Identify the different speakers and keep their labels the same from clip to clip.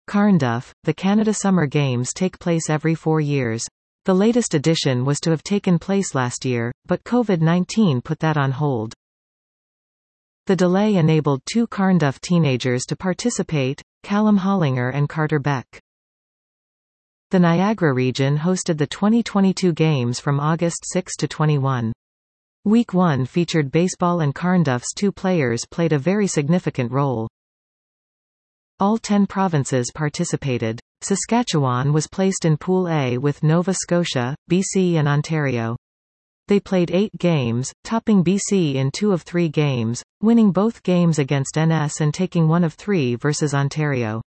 Speaker 1: Carnduff. The Canada Summer Games take place every 4 years. The latest edition was to have taken place last year, but COVID-19 put that on hold. The delay enabled 2 Carnduff teenagers to participate, Callum Hollinger and Carter Beck. The Niagara region hosted the 2022 Games from August 6 to 21. Week 1 featured baseball and Carnduff's 2 players played a very significant role. All 10 provinces participated. Saskatchewan was placed in Pool A with Nova Scotia, BC and Ontario. They played 8 games, topping BC in 2 of 3 games, winning both games against NS and taking 1 of 3 versus Ontario.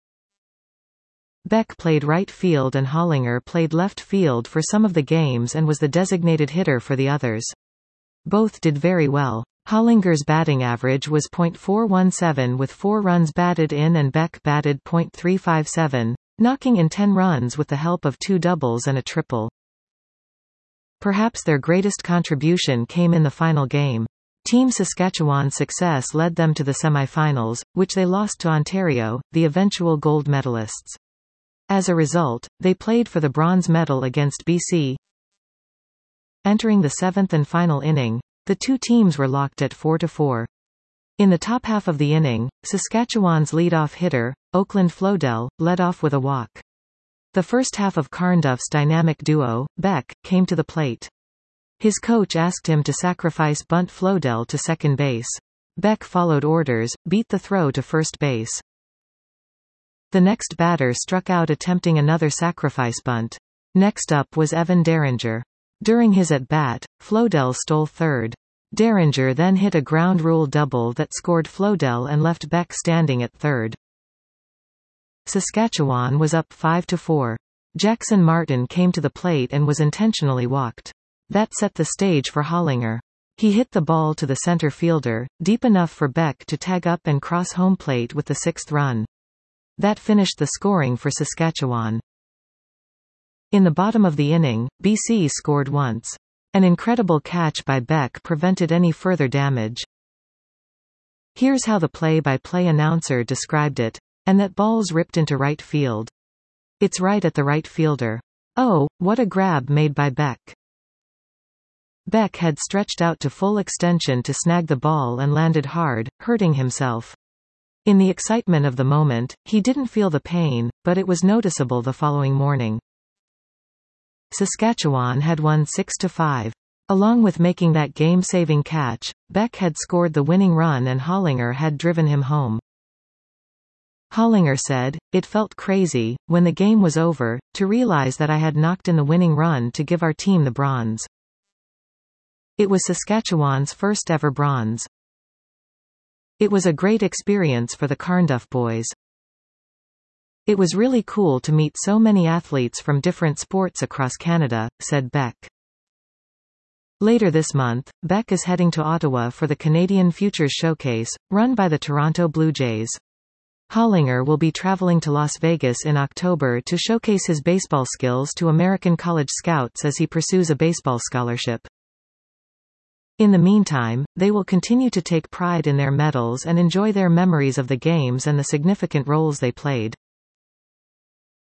Speaker 1: Beck played right field and Hollinger played left field for some of the games and was the designated hitter for the others. Both did very well. Hollinger's batting average was .417 with 4 runs batted in and Beck batted .357, knocking in 10 runs with the help of 2 doubles and a triple. Perhaps their greatest contribution came in the final game. Team Saskatchewan's success led them to the semifinals, which they lost to Ontario, the eventual gold medalists. As a result, they played for the bronze medal against BC. Entering the 7th and final inning, the 2 teams were locked at 4-4. In the top half of the inning, Saskatchewan's leadoff hitter, Oakland Flodell, led off with a walk. The first half of Carnduff's dynamic duo, Beck, came to the plate. His coach asked him to sacrifice bunt Flodell to second base. Beck followed orders, beat the throw to first base. The next batter struck out attempting another sacrifice bunt. Next up was Evan Derringer. During his at-bat, Flodell stole third. Derringer then hit a ground rule double that scored Flodell and left Beck standing at third. Saskatchewan was up 5-4. Jackson Martin came to the plate and was intentionally walked. That set the stage for Hollinger. He hit the ball to the center fielder, deep enough for Beck to tag up and cross home plate with the 6th run. That finished the scoring for Saskatchewan. In the bottom of the inning, BC scored once. An incredible catch by Beck prevented any further damage. Here's how the play-by-play announcer described it. And that ball's ripped into right field. It's right at the right fielder. Oh, what a grab made by Beck. Beck had stretched out to full extension to snag the ball and landed hard, hurting himself. In the excitement of the moment, he didn't feel the pain, but it was noticeable the following morning. Saskatchewan had won 6-5. Along with making that game-saving catch, Beck had scored the winning run and Hollinger had driven him home. Hollinger said, "It felt crazy, when the game was over, to realize that I had knocked in the winning run to give our team the bronze. It was Saskatchewan's first ever bronze. It was a great experience for the Carnduff boys. It was really cool to meet so many athletes from different sports across Canada," said Beck. Later this month, Beck is heading to Ottawa for the Canadian Futures Showcase, run by the Toronto Blue Jays. Hollinger will be traveling to Las Vegas in October to showcase his baseball skills to American college scouts as he pursues a baseball scholarship. In the meantime, they will continue to take pride in their medals and enjoy their memories of the games and the significant roles they played.